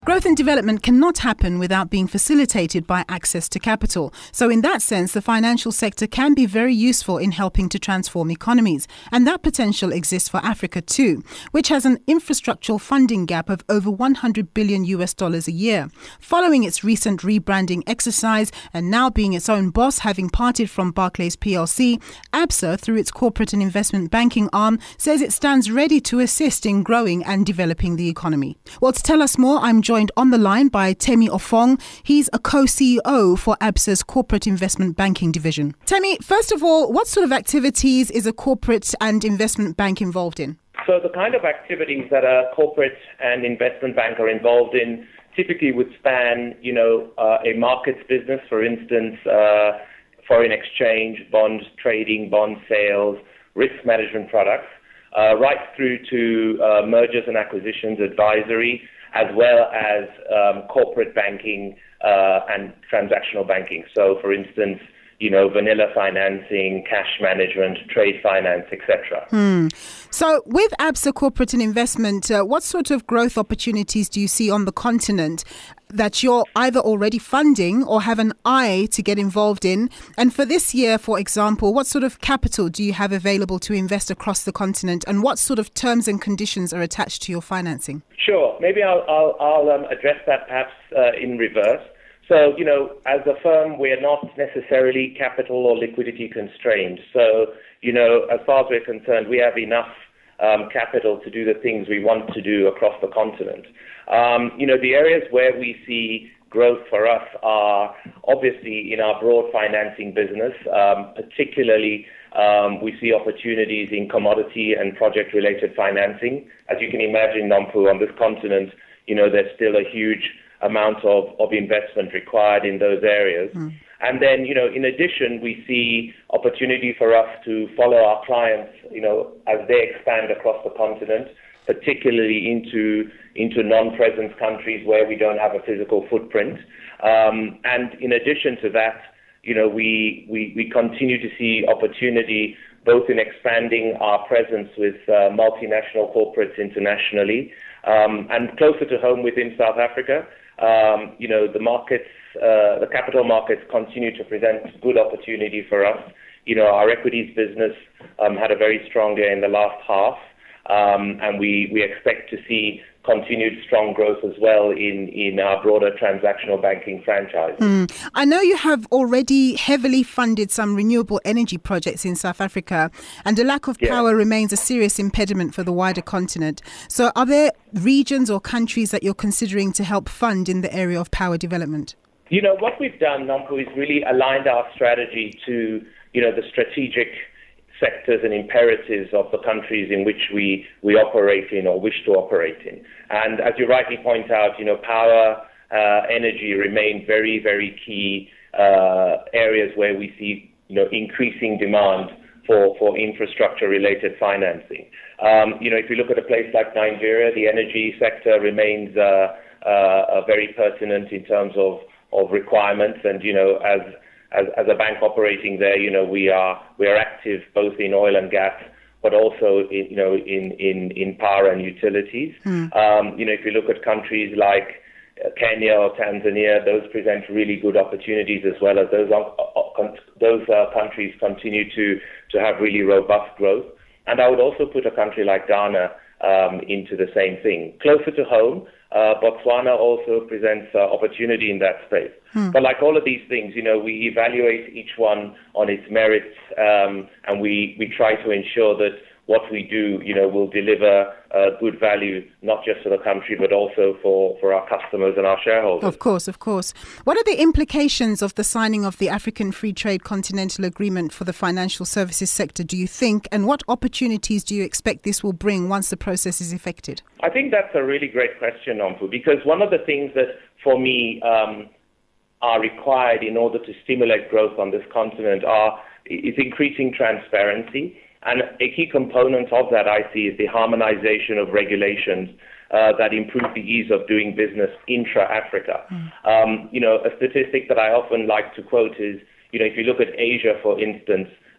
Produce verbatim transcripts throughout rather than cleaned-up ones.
Growth and development cannot happen without being facilitated by access to capital. So in that sense, the financial sector can be very useful in helping to transform economies. And that potential exists for Africa too, which has an infrastructural funding gap of over one hundred billion U S dollars a year. Following its recent rebranding exercise and now being its own boss, having parted from Barclays P L C, ABSA, through its corporate and investment banking arm, says it stands ready to assist in growing and developing the economy. Well, to tell us more, I'm joined on the line by Temi Ofong. He's a co-C E O for ABSA's Corporate Investment Banking Division. Temi, first of all, what sort of activities is a corporate and investment bank involved in? So the kind of activities that a corporate and investment bank are involved in typically would span, you know, uh, a markets business, for instance, uh, foreign exchange, bond trading, bond sales, risk management products, uh, right through to uh, mergers and acquisitions advisory, as well as um, corporate banking uh, and transactional banking. So, for instance, you know, vanilla financing, cash management, trade finance, et cetera. Hmm. So, with ABSA Corporate and Investment, uh, what sort of growth opportunities do you see on the continent that you're either already funding or have an eye to get involved in? And for this year, for example, what sort of capital do you have available to invest across the continent, and what sort of terms and conditions are attached to your financing? Sure. Maybe I'll, I'll, I'll um, address that perhaps uh, in reverse. So, you know, as a firm, we're not necessarily capital or liquidity constrained. So, you know, as far as we're concerned, we have enough um, capital to do the things we want to do across the continent. Um, you know, the areas where we see growth for us are obviously in our broad financing business, um, particularly um, we see opportunities in commodity and project-related financing. As you can imagine, Nampu, on this continent, you know, there's still a huge amount of, of investment required in those areas. Mm. And then, you know, in addition, we see opportunity for us to follow our clients, you know, as they expand across the continent, particularly into into non-presence countries where we don't have a physical footprint. Um, and in addition to that, you know, we, we, we continue to see opportunity both in expanding our presence with uh, multinational corporates internationally um, and closer to home within South Africa. Um, you know, the markets, uh, the capital markets continue to present good opportunity for us. You know, our equities business um, had a very strong year in the last half, um, and we, we expect to see continued strong growth as well in, in our broader transactional banking franchise. Mm. I know you have already heavily funded some renewable energy projects in South Africa, and the lack of yeah. power remains a serious impediment for the wider continent. So are there regions or countries that you're considering to help fund in the area of power development? You know, what we've done, Nampu, is really aligned our strategy to, you know, the strategic sectors and imperatives of the countries in which we, we operate in or wish to operate in. And as you rightly point out, you know, power, uh, energy remain very, very key uh, areas where we see, you know, increasing demand for, for infrastructure-related financing. Um, you know, if you look at a place like Nigeria, the energy sector remains uh, uh, very pertinent in terms of, of requirements, and, you know, as As, as a bank operating there, you know, we are we are active both in oil and gas, but also in, you know, in, in, in power and utilities. Mm. Um, you know, if you look at countries like Kenya or Tanzania, those present really good opportunities as well, as those uh, those uh, countries continue to to have really robust growth. And I would also put a country like Ghana um, into the same thing. Closer to home, Uh, Botswana also presents uh, opportunity in that space. Hmm. But like all of these things, you know, we evaluate each one on its merits, um, and we, we try to ensure that what we do, you know, will deliver uh, good value, not just for the country, but also for, for our customers and our shareholders. Of course, of course. What are the implications of the signing of the African Free Trade Continental Agreement for the financial services sector, do you think? And what opportunities do you expect this will bring once the process is effected? I think that's a really great question, Nampu, because one of the things that, for me, um, are required in order to stimulate growth on this continent are is increasing transparency. And a key component of that, I see, is the harmonization of regulations uh, that improve the ease of doing business intra-Africa. Mm. Um, you know, a statistic that I often like to quote is, you know, if you look at Asia, for instance,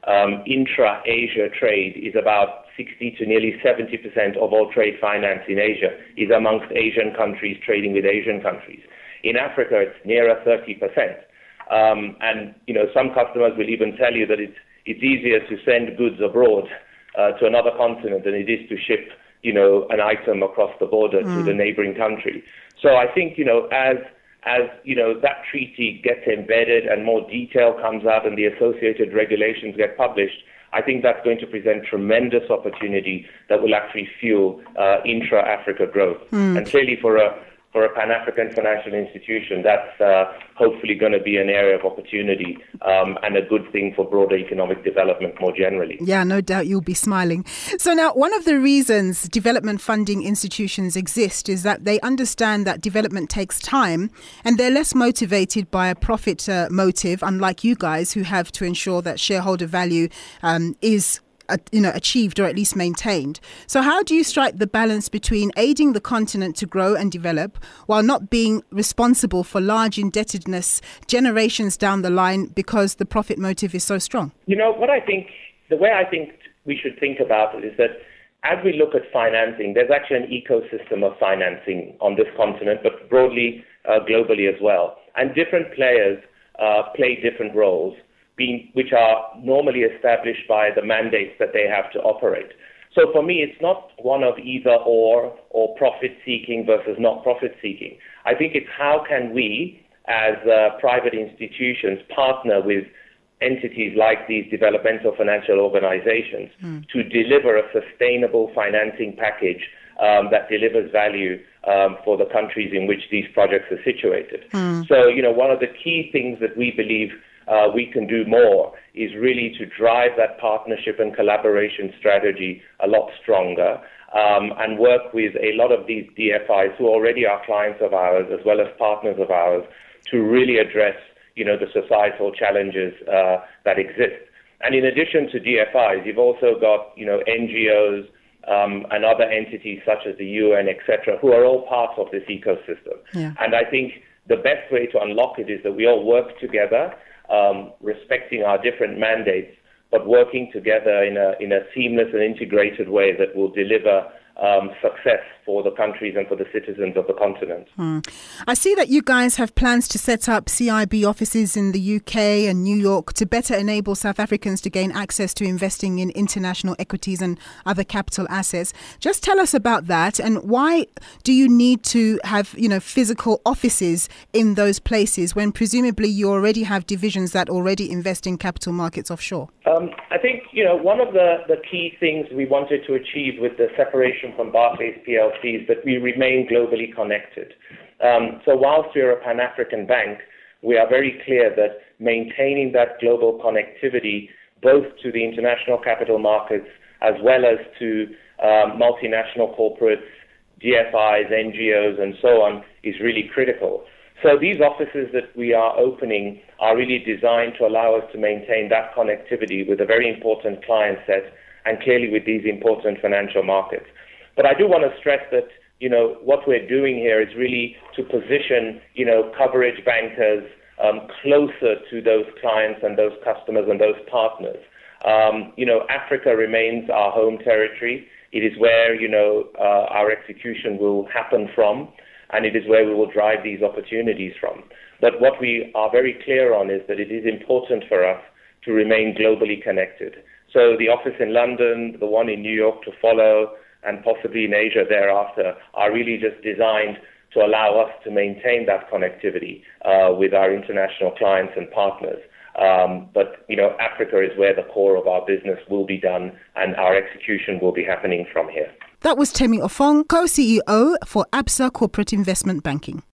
um, intra-Asia trade is about sixty to nearly seventy percent of all trade finance in Asia is amongst Asian countries trading with Asian countries. In Africa, it's nearer thirty percent. Um, and, you know, some customers will even tell you that it's, it's easier to send goods abroad uh, to another continent than it is to ship, you know, an item across the border mm. to the neighboring country. So I think, you know, as As, you know, that treaty gets embedded and more detail comes out and the associated regulations get published, I think that's going to present tremendous opportunity that will actually fuel uh, intra-Africa growth. Mm. And clearly for a for a Pan-African financial institution, that's uh, hopefully going to be an area of opportunity um, and a good thing for broader economic development more generally. Yeah, no doubt you'll be smiling. So now, one of the reasons development funding institutions exist is that they understand that development takes time and they're less motivated by a profit uh, motive, unlike you guys who have to ensure that shareholder value um, is Uh, you know, achieved or at least maintained. So how do you strike the balance between aiding the continent to grow and develop while not being responsible for large indebtedness generations down the line because the profit motive is so strong? You know, what I think, the way I think we should think about it is that as we look at financing, there's actually an ecosystem of financing on this continent, but broadly, uh, globally as well. And different players uh, play different roles, Being, which are normally established by the mandates that they have to operate. So for me, it's not one of either or, or profit-seeking versus not profit-seeking. I think it's how can we, as uh, private institutions, partner with entities like these developmental financial organizations mm. to deliver a sustainable financing package um, that delivers value um, for the countries in which these projects are situated. Mm. So, you know, one of the key things that we believe Uh, we can do more is really to drive that partnership and collaboration strategy a lot stronger um, and work with a lot of these D F Is who already are clients of ours as well as partners of ours to really address, you know, the societal challenges uh, that exist. And in addition to D F Is, you've also got, you know, N G Os um, and other entities such as the U N, et cetera, who are all parts of this ecosystem. Yeah. And I think the best way to unlock it is that we all work together, Um, respecting our different mandates, but working together in a in a seamless and integrated way that will deliver um, success for the countries and for the citizens of the continent. Mm. I see that you guys have plans to set up C I B offices in the U K and New York to better enable South Africans to gain access to investing in international equities and other capital assets. Just tell us about that, and why do you need to have, you know, physical offices in those places when presumably you already have divisions that already invest in capital markets offshore? Um, I think, you know, one of the, the key things we wanted to achieve with the separation from Barclays P L C is that we remain globally connected. Um, so whilst we're a Pan-African bank, we are very clear that maintaining that global connectivity both to the international capital markets as well as to um, multinational corporates, D F Is, N G Os, and so on is really critical. So these offices that we are opening are really designed to allow us to maintain that connectivity with a very important client set and clearly with these important financial markets. But I do want to stress that, you know, what we're doing here is really to position, you know, coverage bankers um, closer to those clients and those customers and those partners. Um, you know, Africa remains our home territory. It is where, you know, uh, our execution will happen from, and it is where we will drive these opportunities from. But what we are very clear on is that it is important for us to remain globally connected. So the office in London, the one in New York to follow, and possibly in Asia thereafter, are really just designed to allow us to maintain that connectivity uh, with our international clients and partners. Um, but, you know, Africa is where the core of our business will be done and our execution will be happening from here. That was Temi Ofong, co-C E O for Absa Corporate Investment Banking.